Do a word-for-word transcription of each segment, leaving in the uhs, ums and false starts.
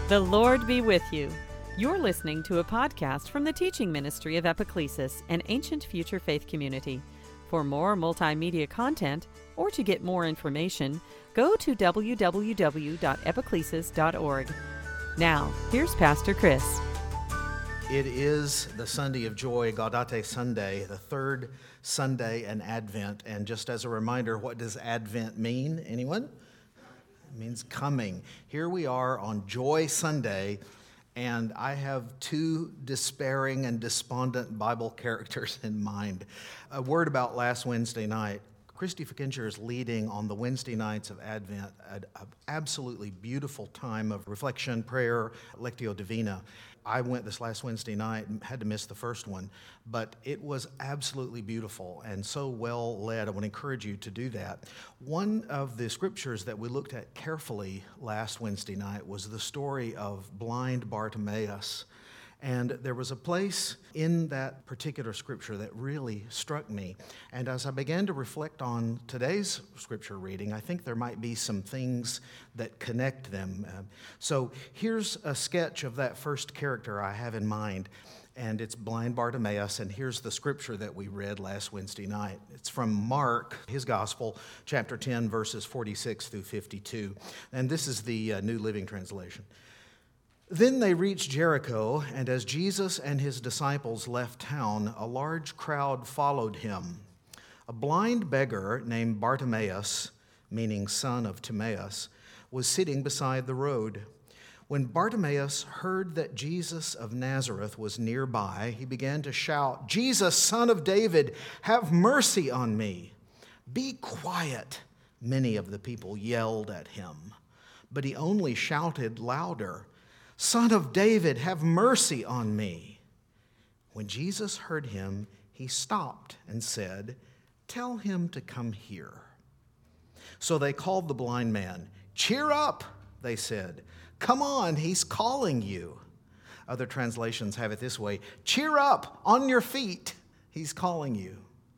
The Lord be with you. You're listening to a podcast from the teaching ministry of Epiclesis, an ancient future faith community. For more multimedia content or to get more information, go to w w w dot epiclesis dot org. Now, here's Pastor Chris. It is the Sunday of Joy, Gaudete Sunday, the third Sunday in Advent. And just as a reminder, what does Advent mean? Anyone? It means coming. Here we are on Joy Sunday, and I have two despairing and despondent Bible characters in mind. A word about last Wednesday night. Christy Fickinger is leading on the Wednesday nights of Advent, an absolutely beautiful time of reflection, prayer, Lectio Divina. I went this last Wednesday night and had to miss the first one, but it was absolutely beautiful and so well led. I would encourage you to do that. One of the scriptures that we looked at carefully last Wednesday night was the story of blind Bartimaeus. And there was a place in that particular scripture that really struck me. And as I began to reflect on today's scripture reading, I think there might be some things that connect them. Uh, so here's a sketch of that first character I have in mind. And it's blind Bartimaeus, and here's the scripture that we read last Wednesday night. It's from Mark, his gospel, chapter ten, verses forty-six through fifty-two. And this is the uh, New Living Translation. Then they reached Jericho, and as Jesus and his disciples left town, a large crowd followed him. A blind beggar named Bartimaeus, meaning son of Timaeus, was sitting beside the road. When Bartimaeus heard that Jesus of Nazareth was nearby, he began to shout, "Jesus, son of David, have mercy on me." "Be quiet," many of the people yelled at him. But he only shouted louder, "Son of David, have mercy on me." When Jesus heard him, he stopped and said, "Tell him to come here." So they called the blind man. "Cheer up," they said. "Come on, he's calling you." Other translations have it this way, "Cheer up, on your feet, he's calling you."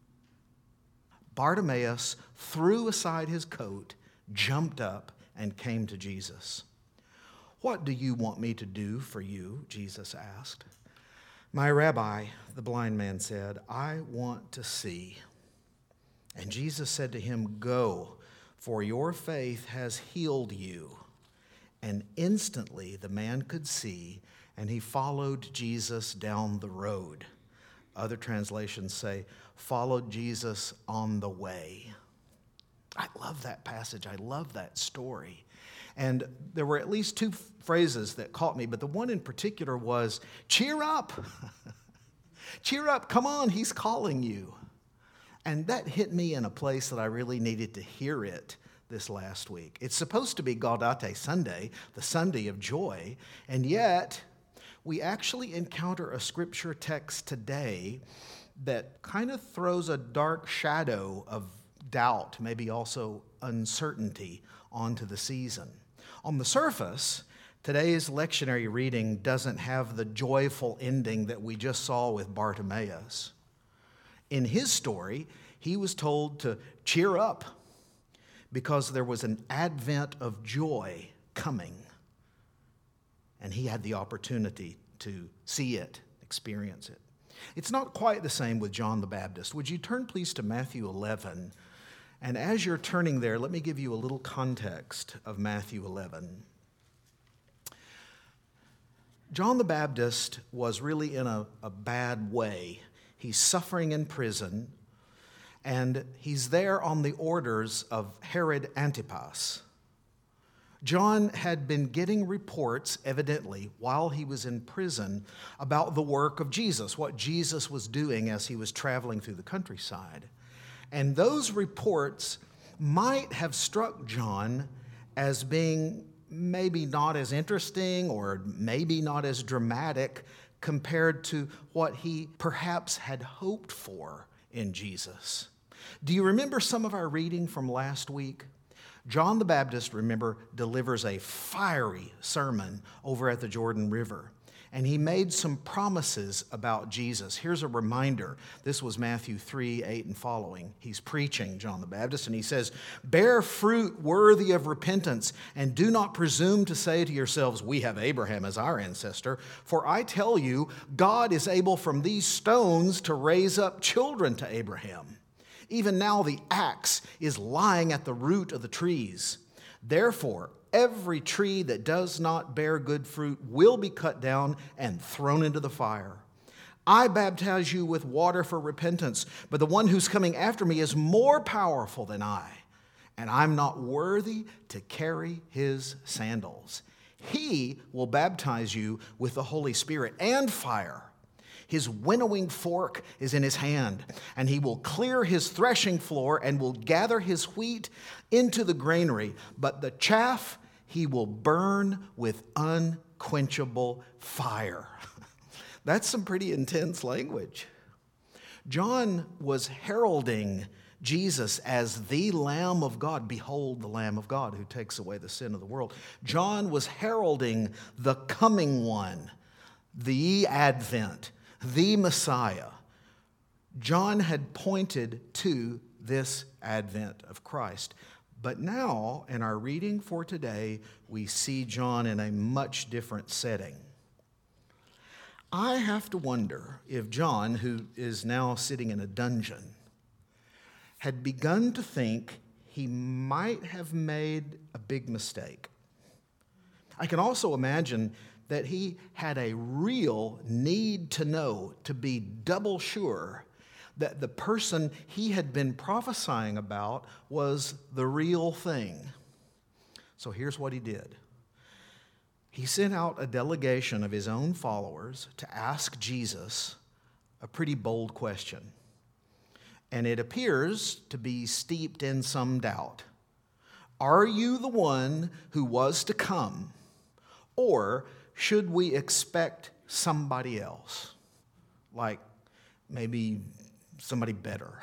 Bartimaeus threw aside his coat, jumped up, and came to Jesus. "What do you want me to do for you?" Jesus asked. "My rabbi," the blind man said, "I want to see." And Jesus said to him, "Go, for your faith has healed you." And instantly the man could see, and he followed Jesus down the road. Other translations say, followed Jesus on the way. I love that passage. I love that story. And there were at least two phrases that caught me, but the one in particular was, "Cheer up." Cheer up, come on, he's calling you. And that hit me in a place that I really needed to hear it this last week. It's supposed to be Gaudete Sunday, the Sunday of joy, and yet we actually encounter a scripture text today that kind of throws a dark shadow of doubt, maybe also uncertainty, onto the season. On the surface, today's lectionary reading doesn't have the joyful ending that we just saw with Bartimaeus. In his story, he was told to cheer up because there was an advent of joy coming, and he had the opportunity to see it, experience it. It's not quite the same with John the Baptist. Would you turn, please, to Matthew eleven? And as you're turning there, let me give you a little context of Matthew eleven. John the Baptist was really in a, a bad way. He's suffering in prison, and he's there on the orders of Herod Antipas. John had been getting reports, evidently, while he was in prison about the work of Jesus, what Jesus was doing as he was traveling through the countryside. And those reports might have struck John as being maybe not as interesting or maybe not as dramatic compared to what he perhaps had hoped for in Jesus. Do you remember some of our reading from last week? John the Baptist, remember, delivers a fiery sermon over at the Jordan River. and he made some promises about Jesus. Here's a reminder. This was Matthew three, eight and following. He's preaching, John the Baptist, and he says, "Bear fruit worthy of repentance, and do not presume to say to yourselves, 'We have Abraham as our ancestor.' For I tell you, God is able from these stones to raise up children to Abraham. Even now the axe is lying at the root of the trees. Therefore, every tree that does not bear good fruit will be cut down and thrown into the fire. I baptize you with water for repentance, but the one who's coming after me is more powerful than I, and I'm not worthy to carry his sandals. He will baptize you with the Holy Spirit and fire. His winnowing fork is in his hand, and he will clear his threshing floor and will gather his wheat into the granary, but the chaff he will burn with unquenchable fire." That's some pretty intense language. John was heralding Jesus as the Lamb of God. Behold, the Lamb of God who takes away the sin of the world. John was heralding the coming one, the Advent, the Messiah. John had pointed to this advent of Christ. But now, in our reading for today, we see John in a much different setting. I have to wonder if John, who is now sitting in a dungeon, had begun to think he might have made a big mistake. I can also imagine that he had a real need to know, to be double sure that the person he had been prophesying about was the real thing. So here's what he did. He sent out a delegation of his own followers to ask Jesus a pretty bold question. And it appears to be steeped in some doubt. Are you the one who was to come, or should we expect somebody else? Like maybe somebody better.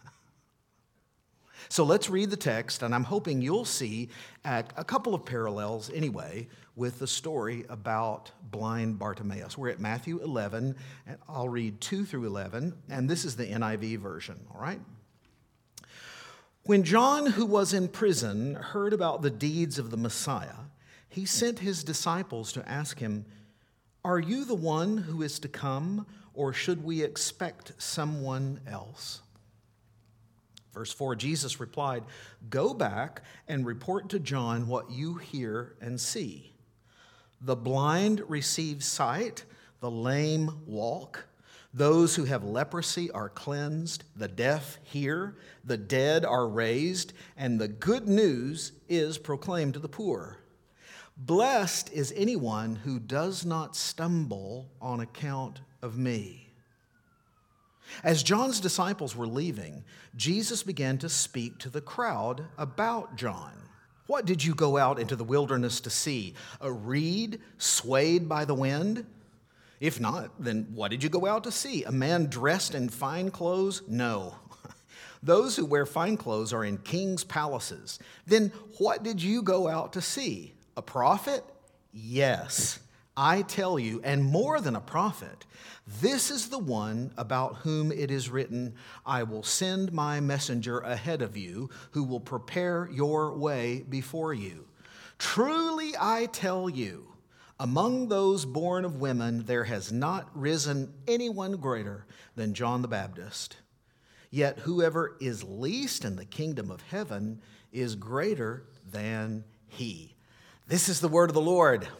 So let's read the text, and I'm hoping you'll see a couple of parallels anyway with the story about blind Bartimaeus. We're at Matthew eleven, and I'll read two through eleven, and this is the N I V version, all right? When John, who was in prison, heard about the deeds of the Messiah, he sent his disciples to ask him, "Are you the one who is to come, or should we expect someone else?" Verse four, Jesus replied, "Go back and report to John what you hear and see. The blind receive sight, the lame walk, those who have leprosy are cleansed, the deaf hear, the dead are raised, and the good news is proclaimed to the poor. Blessed is anyone who does not stumble on account of me." As John's disciples were leaving, Jesus began to speak to the crowd about John. "What did you go out into the wilderness to see? A reed swayed by the wind? If not, then what did you go out to see? A man dressed in fine clothes? No. Those who wear fine clothes are in kings' palaces. Then what did you go out to see? A prophet? Yes, I tell you, and more than a prophet. This is the one about whom it is written, 'I will send my messenger ahead of you, who will prepare your way before you.' Truly I tell you, among those born of women, there has not risen anyone greater than John the Baptist. Yet whoever is least in the kingdom of heaven is greater than he." This is the word of the Lord.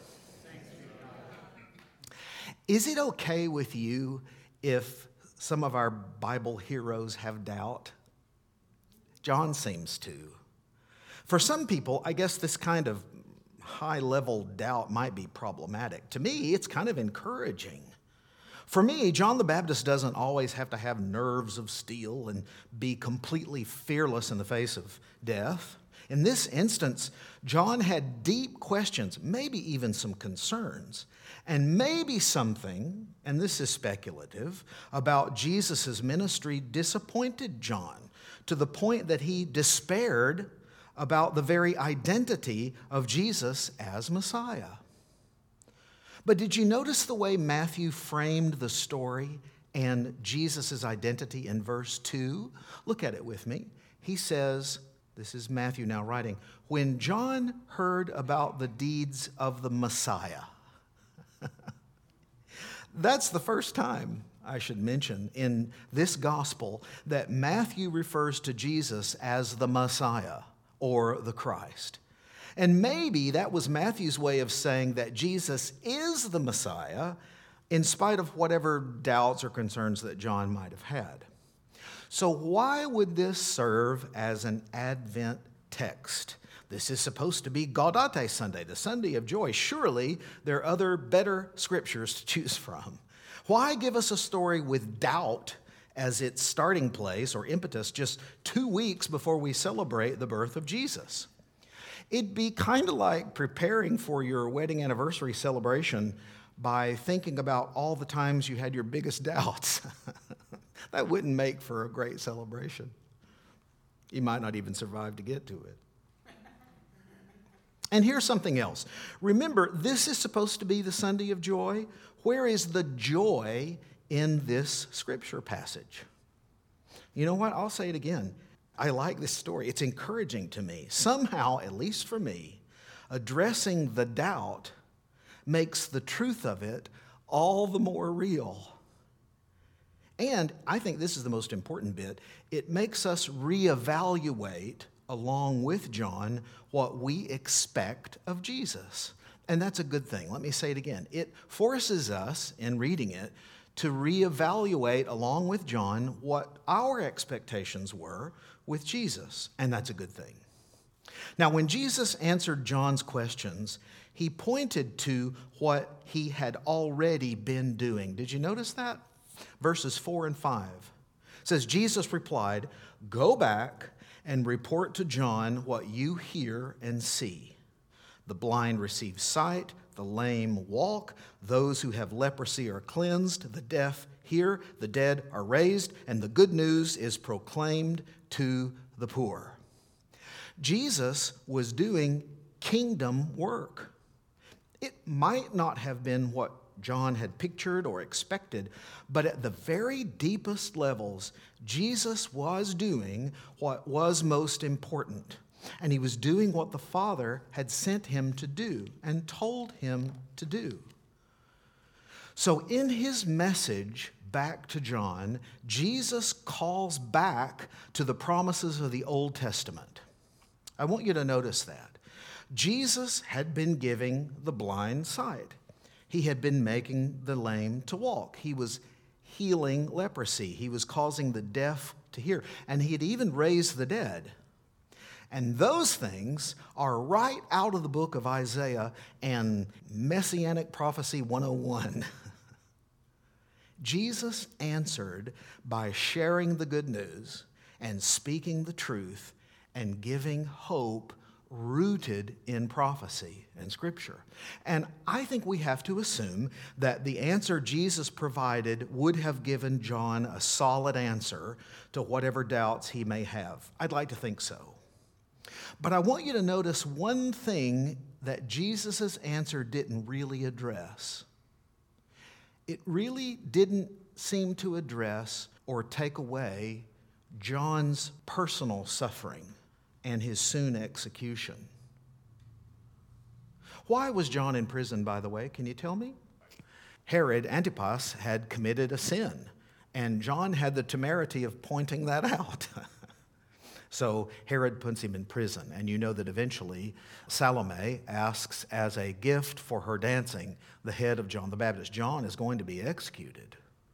Is it okay with you if some of our Bible heroes have doubt? John seems to. For some people, I guess this kind of high-level doubt might be problematic. To me, it's kind of encouraging. For me, John the Baptist doesn't always have to have nerves of steel and be completely fearless in the face of death. In this instance, John had deep questions, maybe even some concerns, and maybe something, and this is speculative, about Jesus' ministry disappointed John to the point that he despaired about the very identity of Jesus as Messiah. But did you notice the way Matthew framed the story and Jesus' identity in verse two? Look at it with me. He says, this is Matthew now writing, when John heard about the deeds of the Messiah. That's the first time, I should mention, in this gospel that Matthew refers to Jesus as the Messiah or the Christ. And maybe that was Matthew's way of saying that Jesus is the Messiah in spite of whatever doubts or concerns that John might have had. So why would this serve as an Advent text? This is supposed to be Gaudete Sunday, the Sunday of joy. Surely there are other better scriptures to choose from. Why give us a story with doubt as its starting place or impetus just two weeks before we celebrate the birth of Jesus? It'd be kind of like preparing for your wedding anniversary celebration by thinking about all the times you had your biggest doubts. That wouldn't make for a great celebration. You might not even survive to get to it. And here's something else. Remember, this is supposed to be the Sunday of joy. Where is the joy in this scripture passage? You know what? I'll say it again. I like this story. It's encouraging to me. Somehow, at least for me, addressing the doubt makes the truth of it all the more real. And I think this is the most important bit. It makes us reevaluate, along with John, what we expect of Jesus. And that's a good thing. Let me say it again. It forces us, in reading it, to reevaluate, along with John, what our expectations were with Jesus. And that's a good thing. Now, when Jesus answered John's questions, he pointed to what he had already been doing. Did you notice that? Verses four and five. It says, Jesus replied, "Go back and report to John what you hear and see. The blind receive sight, the lame walk, those who have leprosy are cleansed, the deaf hear, the dead are raised, and the good news is proclaimed to the poor." Jesus was doing kingdom work. It might not have been what John had pictured or expected, but at the very deepest levels, Jesus was doing what was most important. And he was doing what the Father had sent him to do and told him to do. So in his message back to John, Jesus calls back to the promises of the Old Testament. I want you to notice that. Jesus had been giving the blind sight. He had been making the lame to walk. He was healing leprosy. He was causing the deaf to hear. And he had even raised the dead. And those things are right out of the book of Isaiah and Messianic Prophecy one oh one. Jesus answered by sharing the good news and speaking the truth and giving hope rooted in prophecy and Scripture. And I think we have to assume that the answer Jesus provided would have given John a solid answer to whatever doubts he may have. I'd like to think so. But I want you to notice one thing that Jesus' answer didn't really address. It really didn't seem to address or take away John's personal suffering and his soon execution. Why was John in prison, by the way? Can you tell me? Herod Antipas had committed a sin, and John had the temerity of pointing that out. So Herod puts him in prison, and you know that eventually Salome asks as a gift for her dancing the head of John the Baptist. John is going to be executed.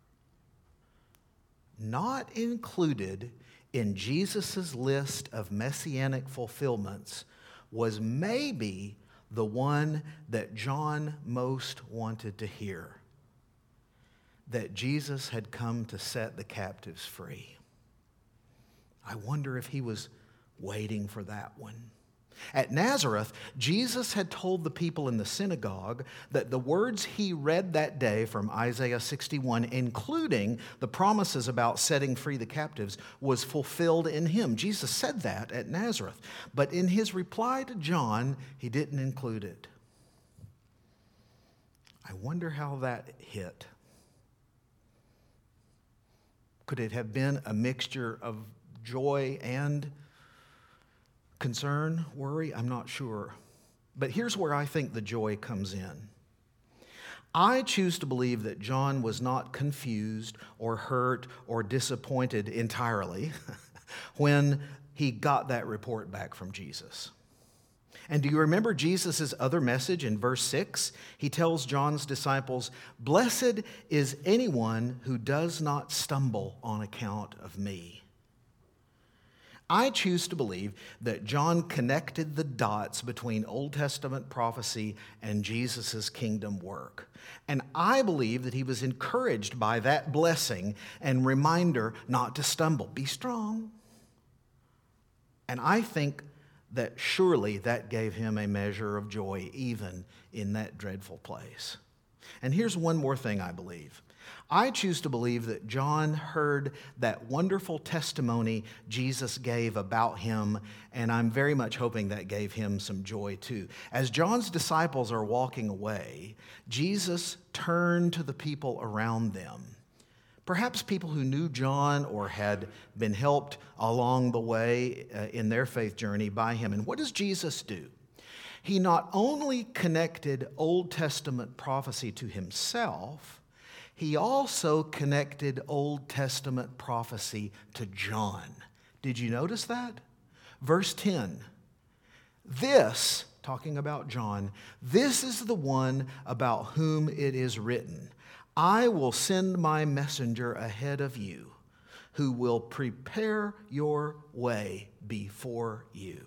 Not included in Jesus' list of messianic fulfillments was maybe the one that John most wanted to hear, that Jesus had come to set the captives free. I wonder if he was waiting for that one. At Nazareth, Jesus had told the people in the synagogue that the words he read that day from Isaiah sixty-one, including the promises about setting free the captives, was fulfilled in him. Jesus said that at Nazareth. But in his reply to John, he didn't include it. I wonder how that hit. Could it have been a mixture of joy and concern, worry? I'm not sure. But here's where I think the joy comes in. I choose to believe that John was not confused or hurt or disappointed entirely when he got that report back from Jesus. And do you remember Jesus' other message in verse six? He tells John's disciples, "Blessed is anyone who does not stumble on account of me." I choose to believe that John connected the dots between Old Testament prophecy and Jesus' kingdom work. And I believe that he was encouraged by that blessing and reminder not to stumble. Be strong. And I think that surely that gave him a measure of joy even in that dreadful place. And here's one more thing I believe. I choose to believe that John heard that wonderful testimony Jesus gave about him, and I'm very much hoping that gave him some joy too. As John's disciples are walking away, Jesus turned to the people around them. Perhaps people who knew John or had been helped along the way uh, in their faith journey by him. And what does Jesus do? He not only connected Old Testament prophecy to himself, he also connected Old Testament prophecy to John. Did you notice that? Verse ten. This, talking about John, this is the one about whom it is written, "I will send my messenger ahead of you, who will prepare your way before you."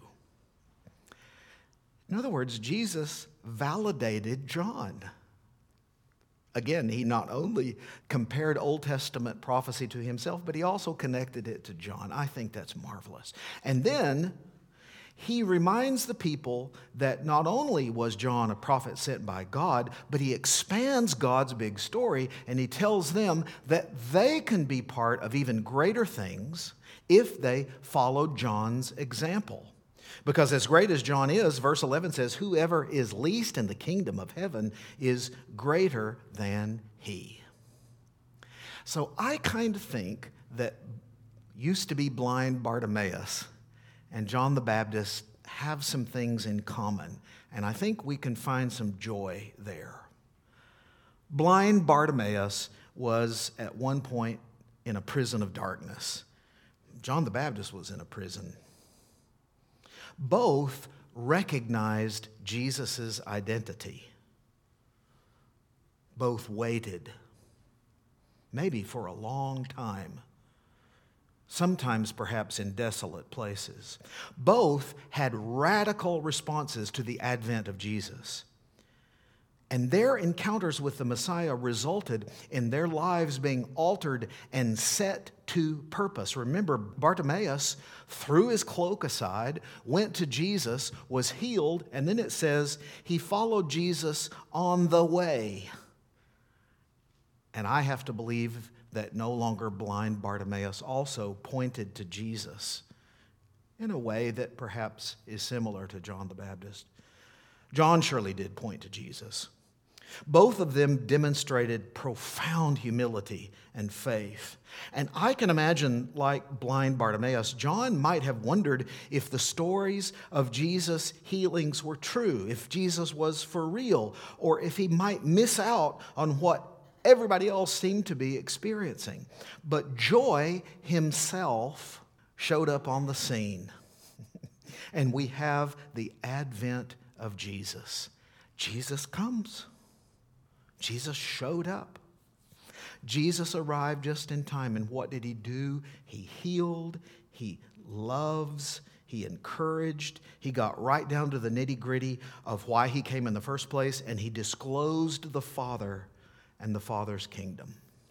In other words, Jesus validated John. Again, he not only compared Old Testament prophecy to himself, but he also connected it to John. I think that's marvelous. And then he reminds the people that not only was John a prophet sent by God, but he expands God's big story, and he tells them that they can be part of even greater things if they follow John's example. Because as great as John is, verse eleven says, "Whoever is least in the kingdom of heaven is greater than he." So I kind of think that used to be blind Bartimaeus and John the Baptist have some things in common, and I think we can find some joy there. Blind Bartimaeus was at one point in a prison of darkness. John the Baptist was in a prison. Both recognized Jesus' identity. Both waited, maybe for a long time, sometimes perhaps in desolate places. Both had radical responses to the advent of Jesus. And their encounters with the Messiah resulted in their lives being altered and set to purpose. Remember, Bartimaeus threw his cloak aside, went to Jesus, was healed, and then it says he followed Jesus on the way. And I have to believe that no longer blind Bartimaeus also pointed to Jesus in a way that perhaps is similar to John the Baptist. John surely did point to Jesus. Both of them demonstrated profound humility and faith. And I can imagine, like blind Bartimaeus, John might have wondered if the stories of Jesus' healings were true, if Jesus was for real, or if he might miss out on what everybody else seemed to be experiencing. But joy himself showed up on the scene. And we have the advent of Jesus. Jesus comes. Jesus showed up. Jesus arrived just in time. And what did he do? He healed. He loves. He encouraged. He got right down to the nitty-gritty of why he came in the first place. And he disclosed the Father and the Father's kingdom.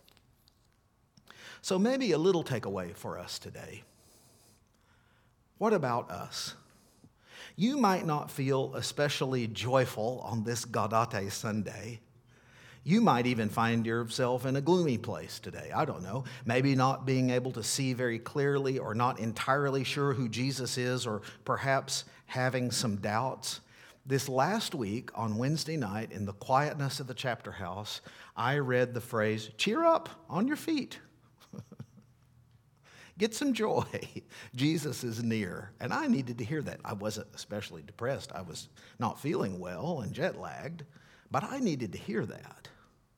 So maybe a little takeaway for us today. What about us? You might not feel especially joyful on this Gaudete Sunday. You might even find yourself in a gloomy place today. I don't know. Maybe not being able to see very clearly, or not entirely sure who Jesus is, or perhaps having some doubts. This last week on Wednesday night, in the quietness of the chapter house, I read the phrase, cheer up on your feet. Get some joy. Jesus is near. And I needed to hear that. I wasn't especially depressed. I was not feeling well and jet lagged, but I needed to hear that.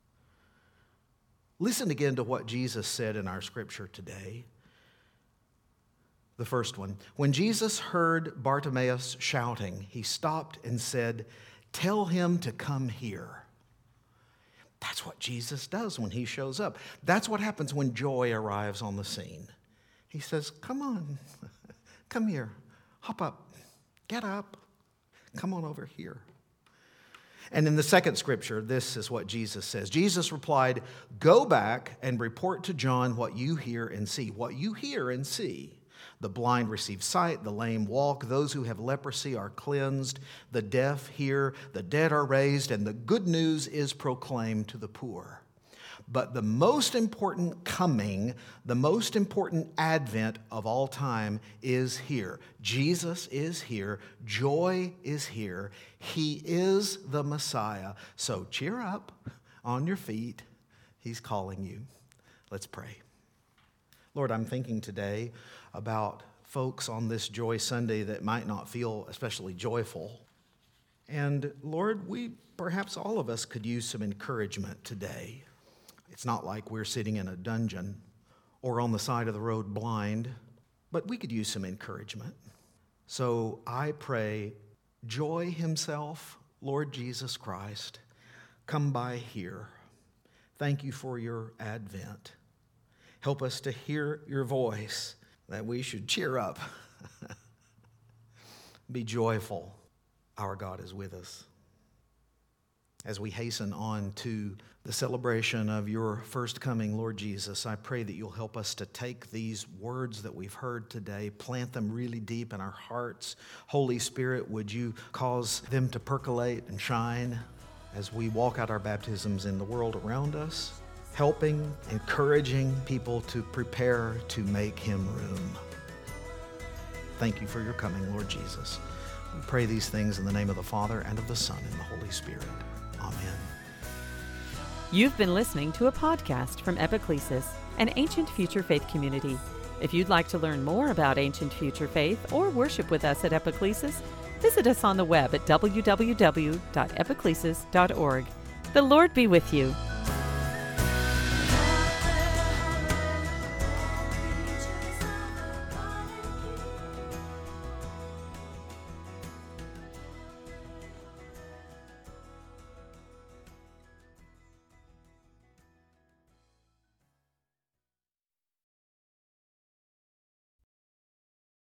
Listen again to what Jesus said in our scripture today. The first one, when Jesus heard Bartimaeus shouting, he stopped and said, tell him to come here. That's what Jesus does when he shows up. That's what happens when joy arrives on the scene. He says, come on, come here, hop up, get up, come on over here. And in the second scripture, this is what Jesus says. Jesus replied, go back and report to John what you hear and see. What you hear and see. The blind receive sight, the lame walk, those who have leprosy are cleansed, the deaf hear, the dead are raised, and the good news is proclaimed to the poor. But the most important coming, the most important advent of all time is here. Jesus is here. Joy is here. He is the Messiah. So cheer up on your feet. He's calling you. Let's pray. Lord, I'm thinking today about folks on this Joy Sunday that might not feel especially joyful. And Lord, we, perhaps all of us could use some encouragement today. It's not like we're sitting in a dungeon or on the side of the road blind, but we could use some encouragement. So I pray, Joy himself, Lord Jesus Christ, come by here. Thank you for your advent. Help us to hear your voice, that we should cheer up. Be joyful. Our God is with us. As we hasten on to the celebration of your first coming, Lord Jesus, I pray that you'll help us to take these words that we've heard today, plant them really deep in our hearts. Holy Spirit, would you cause them to percolate and shine as we walk out our baptisms in the world around us, helping, encouraging people to prepare to make him room. Thank you for your coming, Lord Jesus. We pray these things in the name of the Father, and of the Son, and the Holy Spirit. Amen. You've been listening to a podcast from Epiclesis, an ancient future faith community. If you'd like to learn more about ancient future faith or worship with us at Epiclesis, visit us on the web at w w w dot epiclesis dot org. The Lord be with you.